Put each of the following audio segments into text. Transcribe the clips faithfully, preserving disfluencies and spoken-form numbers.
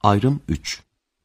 Ayrım üç.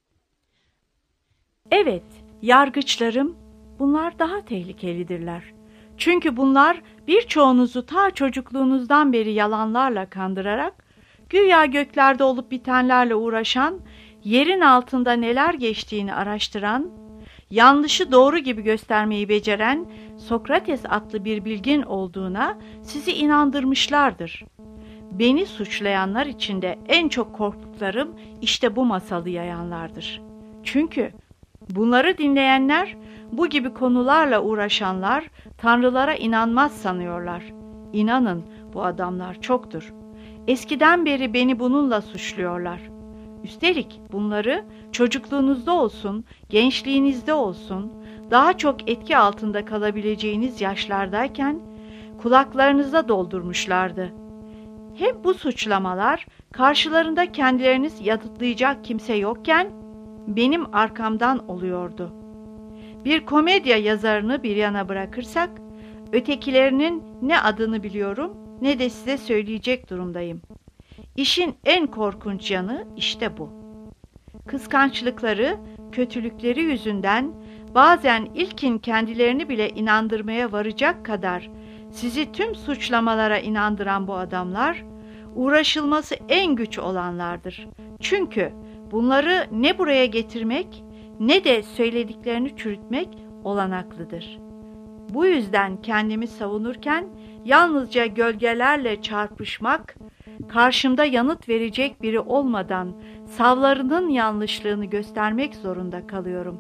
Evet, yargıçlarım, bunlar daha tehlikelidirler. Çünkü bunlar birçoğunuzu ta çocukluğunuzdan beri yalanlarla kandırarak, güya göklerde olup bitenlerle uğraşan, yerin altında neler geçtiğini araştıran, yanlışı doğru gibi göstermeyi beceren Sokrates adlı bir bilgin olduğuna sizi inandırmışlardır. Beni suçlayanlar içinde en çok korktuklarım işte bu masalı yayanlardır. Çünkü bunları dinleyenler, bu gibi konularla uğraşanlar tanrılara inanmaz sanıyorlar. İnanın, bu adamlar çoktur. Eskiden beri beni bununla suçluyorlar. Üstelik bunları çocukluğunuzda olsun, gençliğinizde olsun, daha çok etki altında kalabileceğiniz yaşlardayken kulaklarınıza doldurmuşlardı. Hem bu suçlamalar karşılarında kendileriniz yanıtlayacak kimse yokken benim arkamdan oluyordu. Bir komedya yazarını bir yana bırakırsak, ötekilerinin ne adını biliyorum ne de size söyleyecek durumdayım. İşin en korkunç yanı işte bu. Kıskançlıkları, kötülükleri yüzünden bazen ilkin kendilerini bile inandırmaya varacak kadar sizi tüm suçlamalara inandıran bu adamlar, uğraşılması en güç olanlardır. Çünkü bunları ne buraya getirmek ne de söylediklerini çürütmek olanaklıdır. Bu yüzden kendimi savunurken yalnızca gölgelerle çarpışmak, karşımda yanıt verecek biri olmadan savlarının yanlışlığını göstermek zorunda kalıyorum.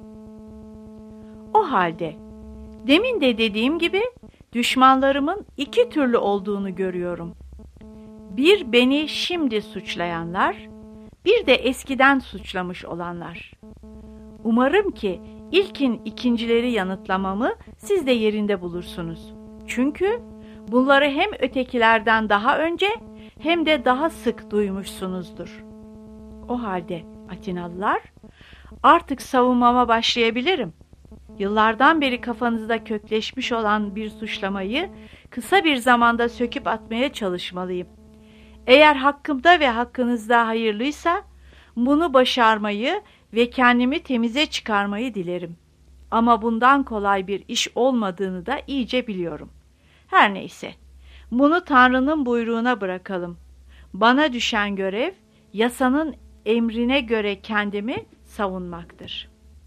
O halde, demin de dediğim gibi düşmanlarımın iki türlü olduğunu görüyorum. Bir beni şimdi suçlayanlar, bir de eskiden suçlamış olanlar. Umarım ki ilkin ikincileri yanıtlamamı siz de yerinde bulursunuz. Çünkü bunları hem ötekilerden daha önce hem de daha sık duymuşsunuzdur. O halde Atinalılar, artık savunmama başlayabilirim. Yıllardan beri kafanızda kökleşmiş olan bir suçlamayı kısa bir zamanda söküp atmaya çalışmalıyım. Eğer hakkımda ve hakkınızda hayırlıysa bunu başarmayı ve kendimi temize çıkarmayı dilerim. Ama bundan kolay bir iş olmadığını da iyice biliyorum. Her neyse, bunu Tanrı'nın buyruğuna bırakalım. Bana düşen görev, yasanın emrine göre kendimi savunmaktır.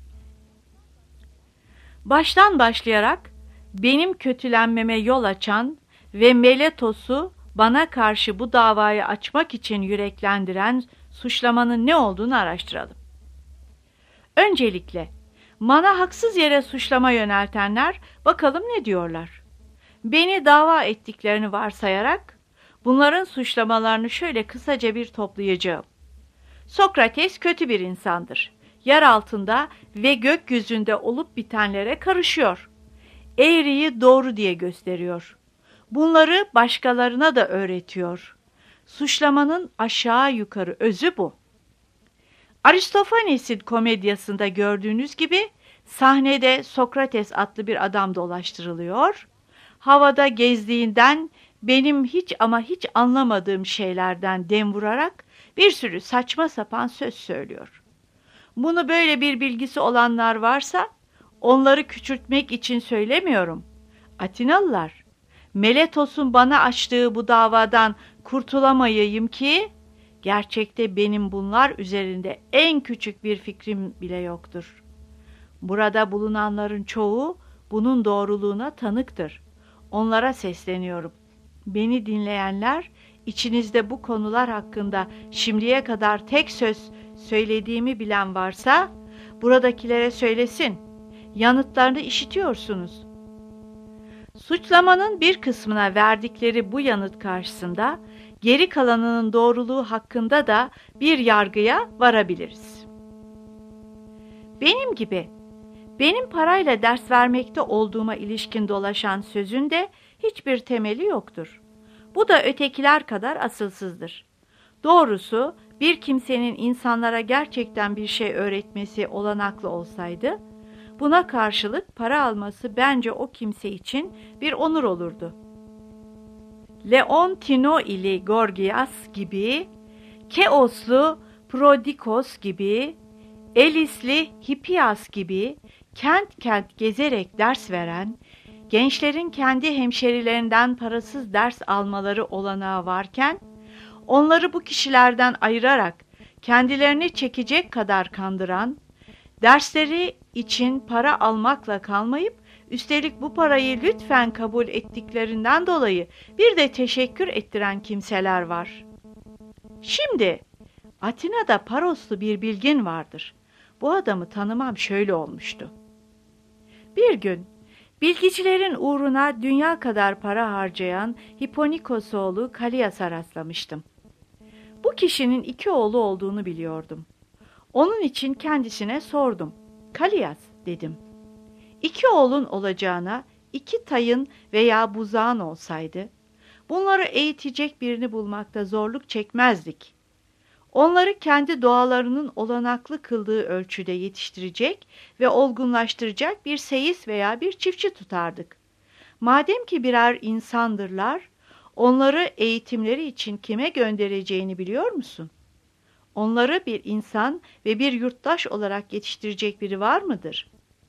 Baştan başlayarak benim kötülenmeme yol açan ve Meletos'u bana karşı bu davayı açmak için yüreklendiren suçlamanın ne olduğunu araştıralım. Öncelikle bana haksız yere suçlama yöneltenler bakalım ne diyorlar. Beni dava ettiklerini varsayarak bunların suçlamalarını şöyle kısaca bir toplayacağım. Sokrates kötü bir insandır. Yer altında ve gökyüzünde olup bitenlere karışıyor. Eğriyi doğru diye gösteriyor. Bunları başkalarına da öğretiyor. Suçlamanın aşağı yukarı özü bu. Aristofanes'in komedyasında gördüğünüz gibi sahnede Sokrates adlı bir adam dolaştırılıyor. Havada gezdiğinden benim hiç ama hiç anlamadığım şeylerden dem vurarak bir sürü saçma sapan söz söylüyor. Bunu böyle bir bilgisi olanlar varsa onları küçültmek için söylemiyorum. Atinalılar, Meletos'un bana açtığı bu davadan kurtulamayayım ki gerçekte benim bunlar üzerinde en küçük bir fikrim bile yoktur. Burada bulunanların çoğu bunun doğruluğuna tanıktır. Onlara sesleniyorum. Beni dinleyenler, içinizde bu konular hakkında şimdiye kadar tek söz söylediğimi bilen varsa buradakilere söylesin. Yanıtlarını işitiyorsunuz. Suçlamanın bir kısmına verdikleri bu yanıt karşısında geri kalanının doğruluğu hakkında da bir yargıya varabiliriz. Benim gibi, benim parayla ders vermekte olduğuma ilişkin dolaşan sözün de hiçbir temeli yoktur. Bu da ötekiler kadar asılsızdır. Doğrusu bir kimsenin insanlara gerçekten bir şey öğretmesi olanaklı olsaydı, buna karşılık para alması bence o kimse için bir onur olurdu. Leontino ili Gorgias gibi Keoslu Prodikos gibi, Elisli Hippias gibi kent kent gezerek ders veren, gençlerin kendi hemşerilerinden parasız ders almaları olanağı varken, onları bu kişilerden ayırarak kendilerini çekecek kadar kandıran, dersleri için para almakla kalmayıp, üstelik bu parayı lütfen kabul ettiklerinden dolayı bir de teşekkür ettiren kimseler var. Şimdi Atina'da Paroslu bir bilgin vardır. Bu adamı tanımam şöyle olmuştu. Bir gün bilgicilerin uğruna dünya kadar para harcayan Hiponikos oğlu Kalias'a rastlamıştım. Bu kişinin iki oğlu olduğunu biliyordum. Onun için kendisine sordum. Kalias dedim. İki oğlun olacağına iki tayın veya buzağın olsaydı, bunları eğitecek birini bulmakta zorluk çekmezdik. Onları kendi doğalarının olanaklı kıldığı ölçüde yetiştirecek ve olgunlaştıracak bir seyis veya bir çiftçi tutardık. Madem ki birer insandırlar, onları eğitimleri için kime göndereceğini biliyor musun? Onları bir insan ve bir yurttaş olarak yetiştirecek biri var mıdır?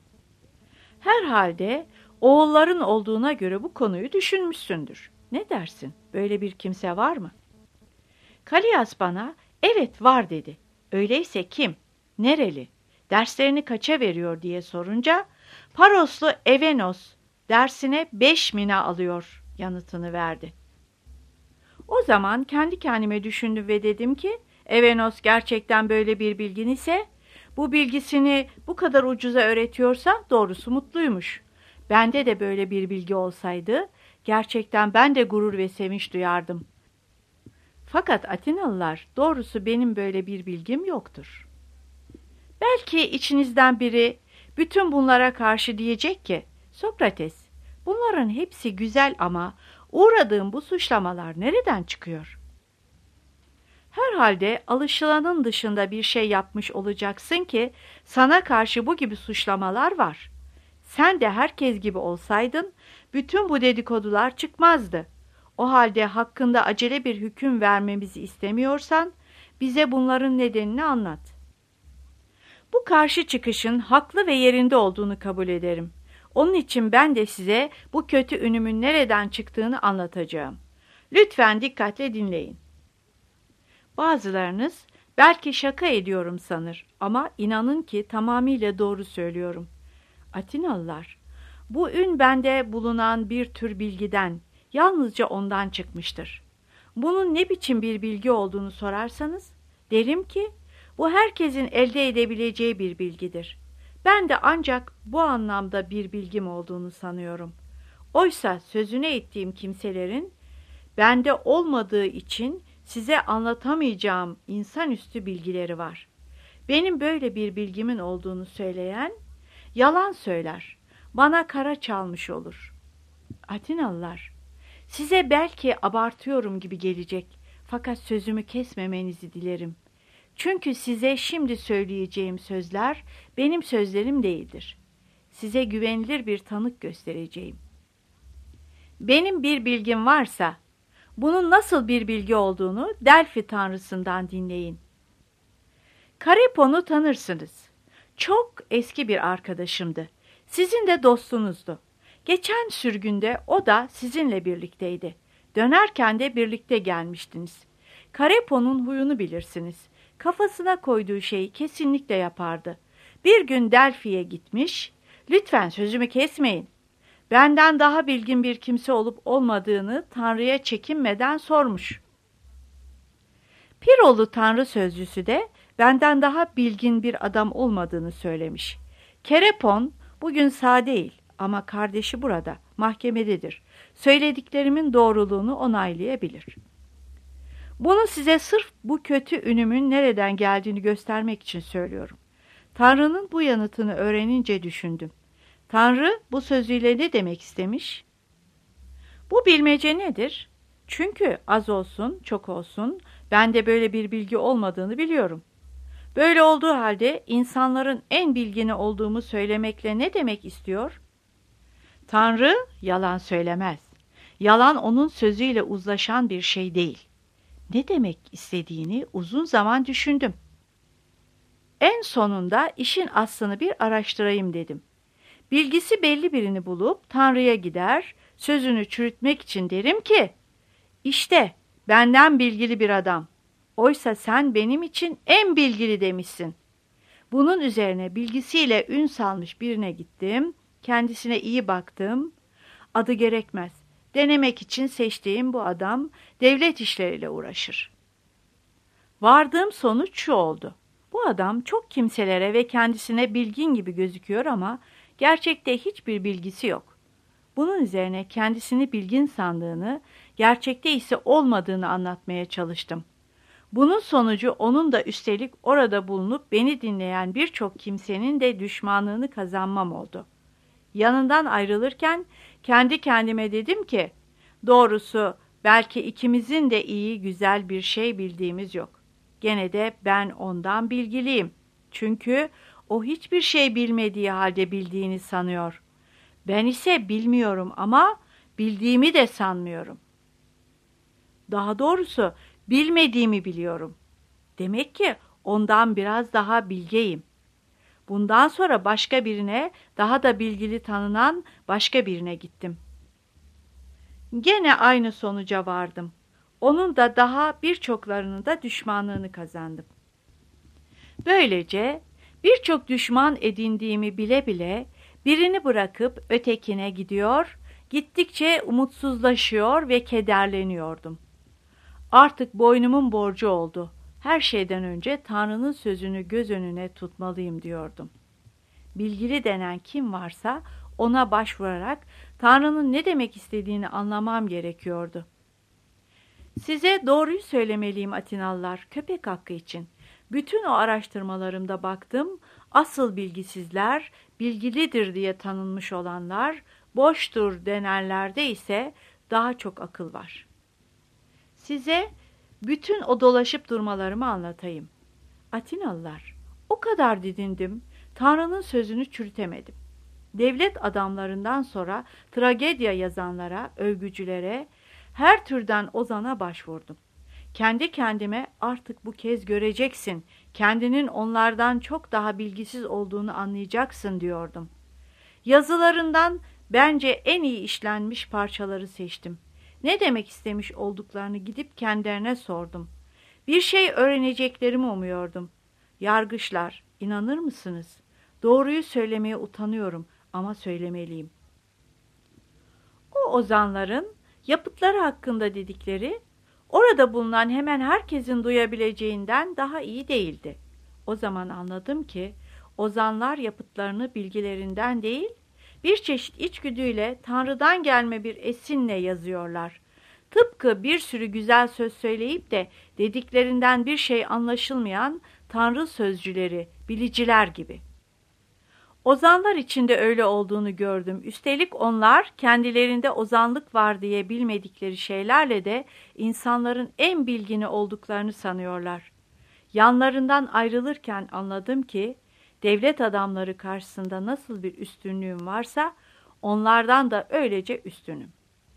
Herhalde oğulların olduğuna göre bu konuyu düşünmüşsündür. Ne dersin? Böyle bir kimse var mı? Kalias bana, evet var dedi. Öyleyse kim? Nereli? Derslerini kaça veriyor diye sorunca, Paroslu Evenos dersine beş mina alıyor yanıtını verdi. O zaman kendi kendime düşündüm ve dedim ki, Evenos gerçekten böyle bir bilgin ise, bu bilgisini bu kadar ucuza öğretiyorsa doğrusu mutluymuş. Bende de böyle bir bilgi olsaydı, gerçekten ben de gurur ve sevinç duyardım. Fakat Atinalılar, doğrusu benim böyle bir bilgim yoktur. Belki içinizden biri bütün bunlara karşı diyecek ki, Sokrates, bunların hepsi güzel ama uğradığım bu suçlamalar nereden çıkıyor? Herhalde alışılanın dışında bir şey yapmış olacaksın ki sana karşı bu gibi suçlamalar var. Sen de herkes gibi olsaydın bütün bu dedikodular çıkmazdı. O halde hakkında acele bir hüküm vermemizi istemiyorsan bize bunların nedenini anlat. Bu karşı çıkışın haklı ve yerinde olduğunu kabul ederim. Onun için ben de size bu kötü ünümün nereden çıktığını anlatacağım. Lütfen dikkatle dinleyin. Bazılarınız belki şaka ediyorum sanır ama inanın ki tamamıyla doğru söylüyorum. Atinalılar, bu ün bende bulunan bir tür bilgiden, yalnızca ondan çıkmıştır. Bunun ne biçim bir bilgi olduğunu sorarsanız, derim ki bu herkesin elde edebileceği bir bilgidir. Ben de ancak bu anlamda bir bilgim olduğunu sanıyorum. Oysa sözüne ettiğim kimselerin bende olmadığı için size anlatamayacağım insanüstü bilgileri var. Benim böyle bir bilgimin olduğunu söyleyen yalan söyler, bana kara çalmış olur. Atinalılar, size belki abartıyorum gibi gelecek fakat sözümü kesmemenizi dilerim. Çünkü size şimdi söyleyeceğim sözler benim sözlerim değildir. Size güvenilir bir tanık göstereceğim. Benim bir bilgim varsa, bunun nasıl bir bilgi olduğunu Delfi tanrısından dinleyin. Karepon'u tanırsınız. Çok eski bir arkadaşımdı. Sizin de dostunuzdu. Geçen sürgünde o da sizinle birlikteydi. Dönerken de birlikte gelmiştiniz. Karepon'un huyunu bilirsiniz. Kafasına koyduğu şeyi kesinlikle yapardı. Bir gün Delfi'ye gitmiş, lütfen sözümü kesmeyin. Benden daha bilgin bir kimse olup olmadığını Tanrı'ya çekinmeden sormuş. Pirolu Tanrı sözcüsü de benden daha bilgin bir adam olmadığını söylemiş. Kerepon bugün sağ değil ama kardeşi burada, mahkemededir. Söylediklerimin doğruluğunu onaylayabilir. Bunu size sırf bu kötü ünümün nereden geldiğini göstermek için söylüyorum. Tanrı'nın bu yanıtını öğrenince düşündüm. Tanrı bu sözüyle ne demek istemiş? Bu bilmece nedir? Çünkü az olsun, çok olsun, bende böyle bir bilgi olmadığını biliyorum. Böyle olduğu halde insanların en bilgini olduğumu söylemekle ne demek istiyor? Tanrı yalan söylemez. Yalan onun sözüyle uzlaşan bir şey değil. Ne demek istediğini uzun zaman düşündüm. En sonunda işin aslını bir araştırayım dedim. Bilgisi belli birini bulup Tanrı'ya gider, sözünü çürütmek için derim ki, işte benden bilgili bir adam. Oysa sen benim için en bilgili demişsin. Bunun üzerine bilgisiyle ün salmış birine gittim, kendisine iyi baktım. Adı gerekmez. Denemek için seçtiğim bu adam devlet işleriyle uğraşır. Vardığım sonuç şu oldu. Bu adam çok kimselere ve kendisine bilgin gibi gözüküyor ama gerçekte hiçbir bilgisi yok. Bunun üzerine kendisini bilgin sandığını, gerçekte ise olmadığını anlatmaya çalıştım. Bunun sonucu onun da üstelik orada bulunup beni dinleyen birçok kimsenin de düşmanlığını kazanmam oldu. Yanından ayrılırken kendi kendime dedim ki, doğrusu belki ikimizin de iyi güzel bir şey bildiğimiz yok. Gene de ben ondan bilgiliyim. Çünkü o hiçbir şey bilmediği halde bildiğini sanıyor. Ben ise bilmiyorum ama bildiğimi de sanmıyorum. Daha doğrusu bilmediğimi biliyorum. Demek ki ondan biraz daha bilgeyim. Bundan sonra başka birine, daha da bilgili tanınan başka birine gittim. Gene aynı sonuca vardım. Onun da daha birçoklarının da düşmanlığını kazandım. Böylece birçok düşman edindiğimi bile bile birini bırakıp ötekine gidiyor, gittikçe umutsuzlaşıyor ve kederleniyordum. Artık boynumun borcu oldu. Her şeyden önce Tanrı'nın sözünü göz önüne tutmalıyım diyordum. Bilgili denen kim varsa ona başvurarak Tanrı'nın ne demek istediğini anlamam gerekiyordu. Size doğruyu söylemeliyim Atinalılar, köpek hakkı için. Bütün o araştırmalarımda baktım, asıl bilgisizler, bilgilidir diye tanınmış olanlar, boştur denenlerde ise daha çok akıl var. Size bütün o dolaşıp durmalarımı anlatayım. Atinalılar, o kadar didindim, Tanrı'nın sözünü çürütemedim. Devlet adamlarından sonra tragedya yazanlara, övgücülere, her türden ozana başvurdum. Kendi kendime artık bu kez göreceksin, kendinin onlardan çok daha bilgisiz olduğunu anlayacaksın diyordum. Yazılarından bence en iyi işlenmiş parçaları seçtim. Ne demek istemiş olduklarını gidip kendilerine sordum. Bir şey öğreneceklerimi umuyordum. Yargıçlar, inanır mısınız? Doğruyu söylemeye utanıyorum ama söylemeliyim. O ozanların yapıtları hakkında dedikleri, orada bulunan hemen herkesin duyabileceğinden daha iyi değildi. O zaman anladım ki, ozanlar yapıtlarını bilgilerinden değil, bir çeşit içgüdüyle Tanrı'dan gelme bir esinle yazıyorlar. Tıpkı bir sürü güzel söz söyleyip de dediklerinden bir şey anlaşılmayan Tanrı sözcüleri, biliciler gibi. Ozanlar içinde öyle olduğunu gördüm. Üstelik onlar kendilerinde ozanlık var diye bilmedikleri şeylerle de insanların en bilgini olduklarını sanıyorlar. Yanlarından ayrılırken anladım ki devlet adamları karşısında nasıl bir üstünlüğüm varsa onlardan da öylece üstünüm.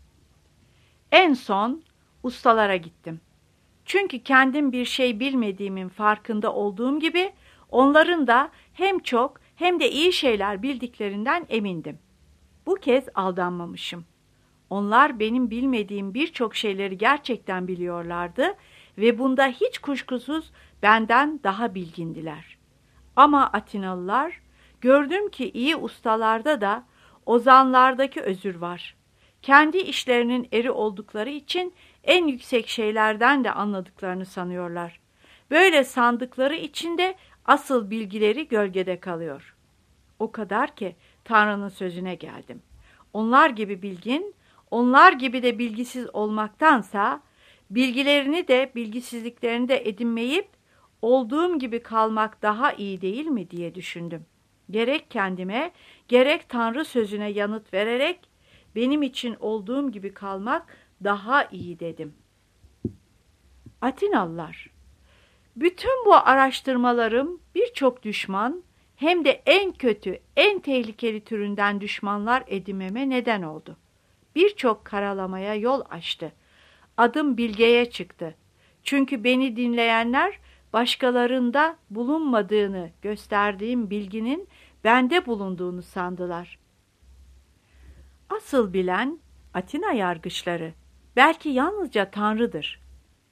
En son ustalara gittim. Çünkü kendim bir şey bilmediğimin farkında olduğum gibi onların da hem çok hem de iyi şeyler bildiklerinden emindim. Bu kez aldanmamışım. Onlar benim bilmediğim birçok şeyleri gerçekten biliyorlardı ve bunda hiç kuşkusuz benden daha bilgindiler. Ama Atinalılar, gördüm ki iyi ustalarda da ozanlardaki özür var. Kendi işlerinin eri oldukları için en yüksek şeylerden de anladıklarını sanıyorlar. Böyle sandıkları için de asıl bilgileri gölgede kalıyor. O kadar ki Tanrı'nın sözüne geldim. Onlar gibi bilgin, onlar gibi de bilgisiz olmaktansa, bilgilerini de bilgisizliklerini de edinmeyip, olduğum gibi kalmak daha iyi değil mi diye düşündüm. Gerek kendime, gerek Tanrı sözüne yanıt vererek, benim için olduğum gibi kalmak daha iyi dedim. Atinalılar, bütün bu araştırmalarım birçok düşman, hem de en kötü, en tehlikeli türünden düşmanlar edinmeme neden oldu. Birçok karalamaya yol açtı. Adım bilgeye çıktı. Çünkü beni dinleyenler başkalarında bulunmadığını gösterdiğim bilginin bende bulunduğunu sandılar. Asıl bilen Atina yargıçları, belki yalnızca Tanrı'dır.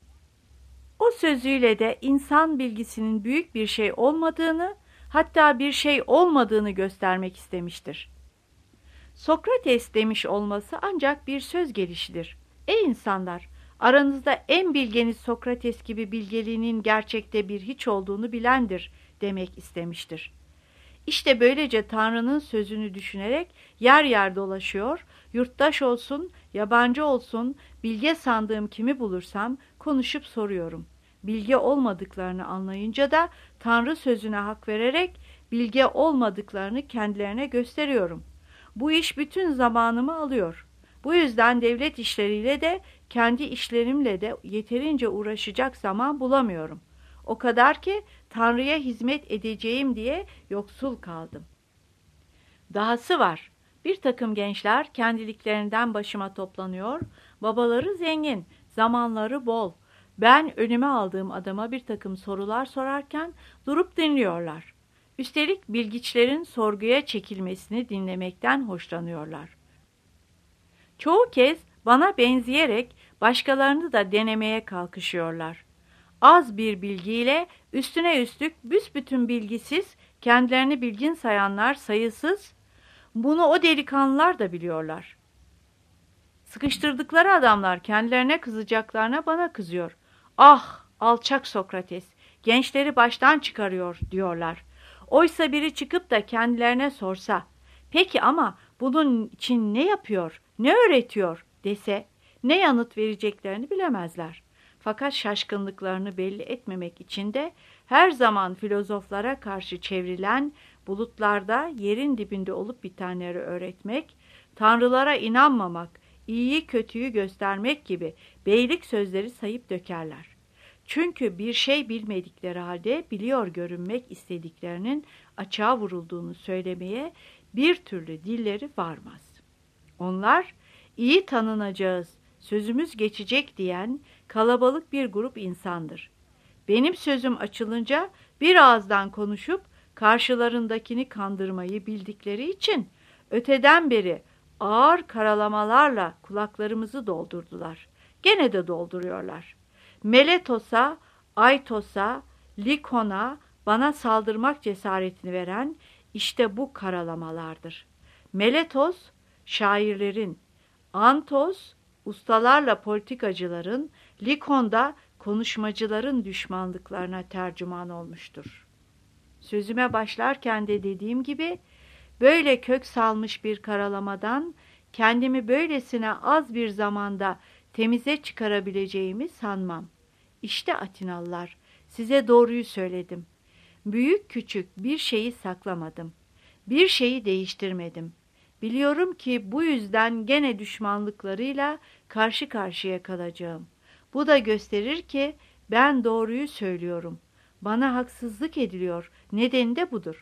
O sözüyle de insan bilgisinin büyük bir şey olmadığını, hatta bir şey olmadığını göstermek istemiştir. Sokrates demiş olması ancak bir söz gelişidir. Ey insanlar! Aranızda en bilgeniz Sokrates gibi bilgeliğinin gerçekte bir hiç olduğunu bilendir demek istemiştir. İşte böylece Tanrı'nın sözünü düşünerek yer yer dolaşıyor, yurttaş olsun, yabancı olsun, bilge sandığım kimi bulursam konuşup soruyorum. Bilge olmadıklarını anlayınca da Tanrı sözüne hak vererek bilge olmadıklarını kendilerine gösteriyorum. Bu iş bütün zamanımı alıyor. Bu yüzden devlet işleriyle de kendi işlerimle de yeterince uğraşacak zaman bulamıyorum. O kadar ki Tanrı'ya hizmet edeceğim diye yoksul kaldım. Dahası var. Bir takım gençler kendiliklerinden başıma toplanıyor. Babaları zengin, zamanları bol. Ben önüme aldığım adama bir takım sorular sorarken durup dinliyorlar. Üstelik bilgiçlerin sorguya çekilmesini dinlemekten hoşlanıyorlar. Çoğu kez bana benzeyerek başkalarını da denemeye kalkışıyorlar. Az bir bilgiyle üstüne üstlük büsbütün bilgisiz, kendilerini bilgin sayanlar sayısız, bunu o delikanlılar da biliyorlar. Sıkıştırdıkları adamlar kendilerine kızacaklarına bana kızıyor. Ah, alçak Sokrates, gençleri baştan çıkarıyor diyorlar. Oysa biri çıkıp da kendilerine sorsa, peki ama bunun için ne yapıyor, ne öğretiyor dese, ne yanıt vereceklerini bilemezler. Fakat şaşkınlıklarını belli etmemek için de her zaman filozoflara karşı çevrilen bulutlarda yerin dibinde olup bitenleri öğretmek, tanrılara inanmamak, iyiyi kötüyü göstermek gibi beylik sözleri sayıp dökerler. Çünkü bir şey bilmedikleri halde biliyor görünmek istediklerinin açığa vurulduğunu söylemeye bir türlü dilleri varmaz. Onlar iyi tanınacağız, sözümüz geçecek diyen kalabalık bir grup insandır. Benim sözüm açılınca bir ağızdan konuşup karşılarındakini kandırmayı bildikleri için öteden beri ağır karalamalarla kulaklarımızı doldurdular. Gene de dolduruyorlar. Meletos'a, Aitos'a, Likon'a bana saldırmak cesaretini veren işte bu karalamalardır. Meletos, şairlerin, Antos, ustalarla politikacıların, Likon'da konuşmacıların düşmanlıklarına tercüman olmuştur. Sözüme başlarken de dediğim gibi, böyle kök salmış bir karalamadan kendimi böylesine az bir zamanda temize çıkarabileceğimi sanmam. İşte Atinalılar, size doğruyu söyledim. Büyük küçük bir şeyi saklamadım. Bir şeyi değiştirmedim. Biliyorum ki bu yüzden gene düşmanlıklarıyla karşı karşıya kalacağım. Bu da gösterir ki ben doğruyu söylüyorum. Bana haksızlık ediliyor. Nedeni de budur.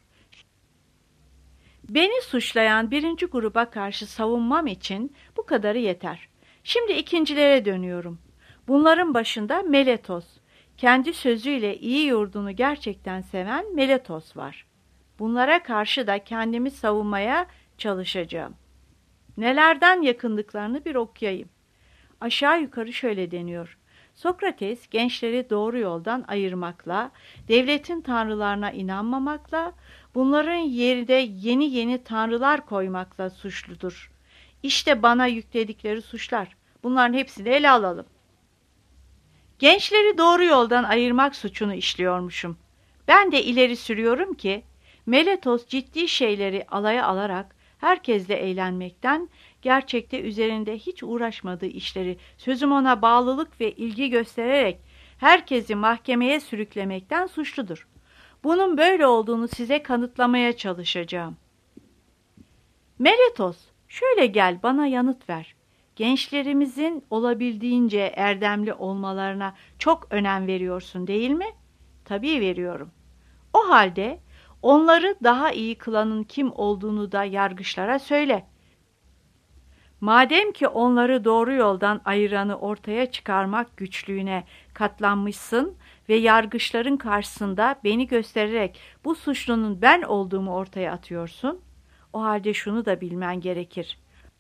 Beni suçlayan birinci gruba karşı savunmam için bu kadarı yeter. Şimdi ikincilere dönüyorum. Bunların başında Meletos, kendi sözüyle iyi yurdunu gerçekten seven Meletos var. Bunlara karşı da kendimi savunmaya çalışacağım. Nelerden yakındıklarını bir okuyayım. Aşağı yukarı şöyle deniyor. Sokrates gençleri doğru yoldan ayırmakla, devletin tanrılarına inanmamakla, bunların yerine yeni yeni tanrılar koymakla suçludur. İşte bana yükledikleri suçlar. Bunların hepsini ele alalım. Gençleri doğru yoldan ayırmak suçunu işliyormuşum. Ben de ileri sürüyorum ki, Meletos ciddi şeyleri alaya alarak herkesle eğlenmekten, gerçekte üzerinde hiç uğraşmadığı işleri sözüm ona bağlılık ve ilgi göstererek herkesi mahkemeye sürüklemekten suçludur. Bunun böyle olduğunu size kanıtlamaya çalışacağım. Meletos, şöyle gel bana yanıt ver. Gençlerimizin olabildiğince erdemli olmalarına çok önem veriyorsun değil mi? Tabii veriyorum. O halde onları daha iyi kılanın kim olduğunu da yargıçlara söyle. Madem ki onları doğru yoldan ayıranı ortaya çıkarmak güçlüğüne katlanmışsın ve yargıçların karşısında beni göstererek bu suçlunun ben olduğumu ortaya atıyorsun. O halde şunu da bilmen gerekir.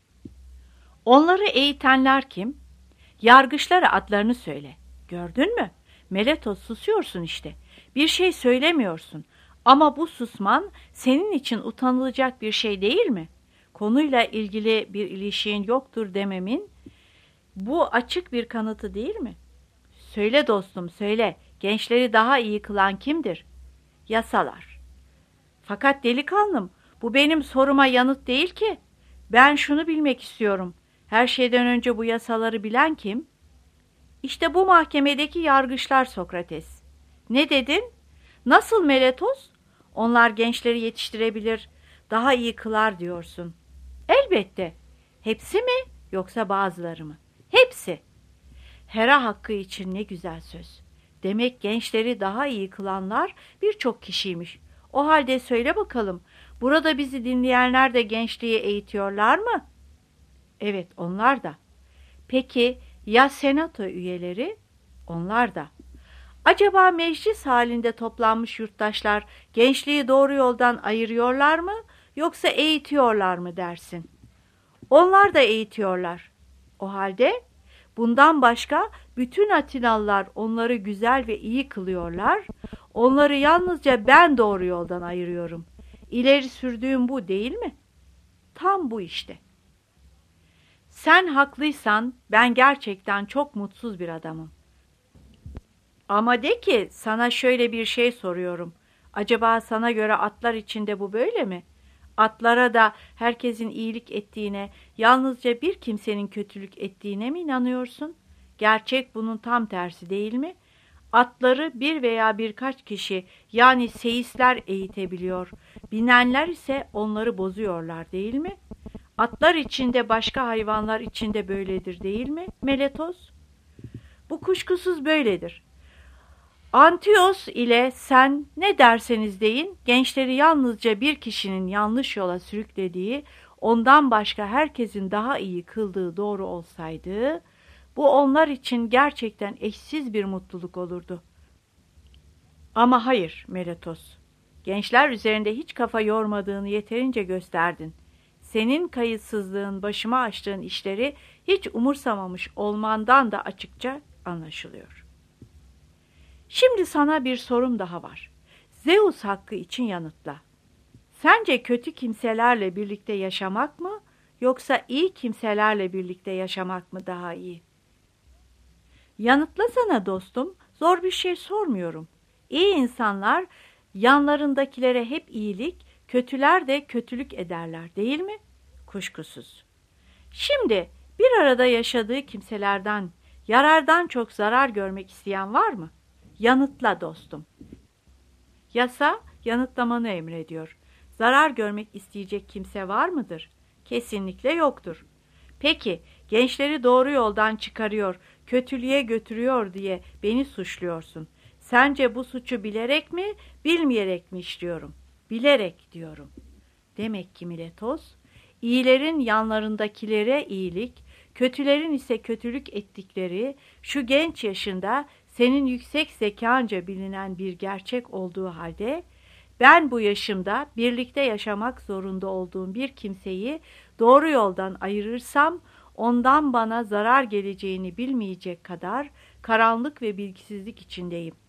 Onları eğitenler kim? Yargıçlara adlarını söyle. Gördün mü? Meletos, susuyorsun işte. Bir şey söylemiyorsun. Ama bu susman senin için utanılacak bir şey değil mi? Konuyla ilgili bir ilişkin yoktur dememin bu açık bir kanıtı değil mi? Söyle dostum, söyle. Gençleri daha iyi kılan kimdir? Yasalar. Fakat delikanlım, bu benim soruma yanıt değil ki. Ben şunu bilmek istiyorum. Her şeyden önce bu yasaları bilen kim? İşte bu mahkemedeki yargıçlar Sokrates. Ne dedin? Nasıl Meletos? Onlar gençleri yetiştirebilir, daha iyi kılar diyorsun. Elbette. Hepsi mi yoksa bazıları mı? Hepsi. Hera hakkı için ne güzel söz. Demek gençleri daha iyi kılanlar birçok kişiymiş. O halde söyle bakalım, burada bizi dinleyenler de gençliği eğitiyorlar mı? Evet, onlar da. Peki ya senato üyeleri? Onlar da. Acaba meclis halinde toplanmış yurttaşlar gençliği doğru yoldan ayırıyorlar mı yoksa eğitiyorlar mı dersin? Onlar da eğitiyorlar. O halde bundan başka bütün Atinalılar onları güzel ve iyi kılıyorlar. Onları yalnızca ben doğru yoldan ayırıyorum. İleri sürdüğüm bu değil mi? Tam bu işte. Sen haklıysan ben gerçekten çok mutsuz bir adamım. Ama de ki sana şöyle bir şey soruyorum. Acaba sana göre atlar içinde bu böyle mi? Atlara da herkesin iyilik ettiğine, yalnızca bir kimsenin kötülük ettiğine mi inanıyorsun? Gerçek bunun tam tersi değil mi? Atları bir veya birkaç kişi yani seyisler eğitebiliyor. Binenler ise onları bozuyorlar değil mi? Atlar içinde başka hayvanlar içinde böyledir değil mi Meletos? Bu kuşkusuz böyledir. Antios ile sen ne derseniz deyin, gençleri yalnızca bir kişinin yanlış yola sürüklediği, ondan başka herkesin daha iyi kıldığı doğru olsaydı, bu onlar için gerçekten eşsiz bir mutluluk olurdu. Ama hayır Meletos, gençler üzerinde hiç kafa yormadığını yeterince gösterdin. Senin kayıtsızlığın başıma açtığın işleri hiç umursamamış olmandan da açıkça anlaşılıyor. Şimdi sana bir sorum daha var. Zeus hakkı için yanıtla. Sence kötü kimselerle birlikte yaşamak mı, yoksa iyi kimselerle birlikte yaşamak mı daha iyi? Yanıtlasana dostum, zor bir şey sormuyorum. İyi insanlar yanlarındakilere hep iyilik, kötüler de kötülük ederler değil mi? Kuşkusuz. Şimdi bir arada yaşadığı kimselerden yarardan çok zarar görmek isteyen var mı? Yanıtla dostum. Yasa yanıtlamanı emrediyor. Zarar görmek isteyecek kimse var mıdır? Kesinlikle yoktur. Peki gençleri doğru yoldan çıkarıyor, kötülüğe götürüyor diye beni suçluyorsun. Sence bu suçu bilerek mi, bilmeyerek mi işliyorum? Bilerek diyorum. Demek ki Miletos, iyilerin yanlarındakilere iyilik, kötülerin ise kötülük ettikleri şu genç yaşında senin yüksek zekanca bilinen bir gerçek olduğu halde, ben bu yaşımda birlikte yaşamak zorunda olduğum bir kimseyi doğru yoldan ayırırsam, ondan bana zarar geleceğini bilmeyecek kadar karanlık ve bilgisizlik içindeyim.